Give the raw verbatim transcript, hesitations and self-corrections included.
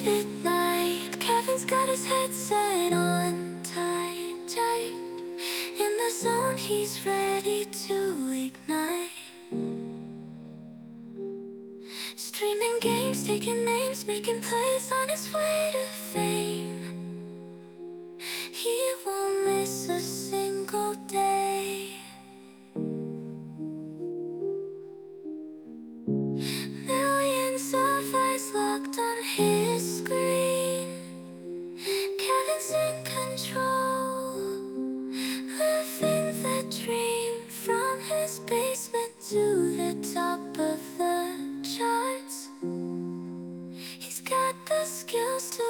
at night. Kevin's got his headset on tight, tight. In the zone, he's ready to ignite. Streaming games, taking names, making plays on his way to fame. He won't miss a single day. Millions of eyes locked on his screen. Kevin's in control, living the dream. From his basement to the top of the charts, he's got the skills to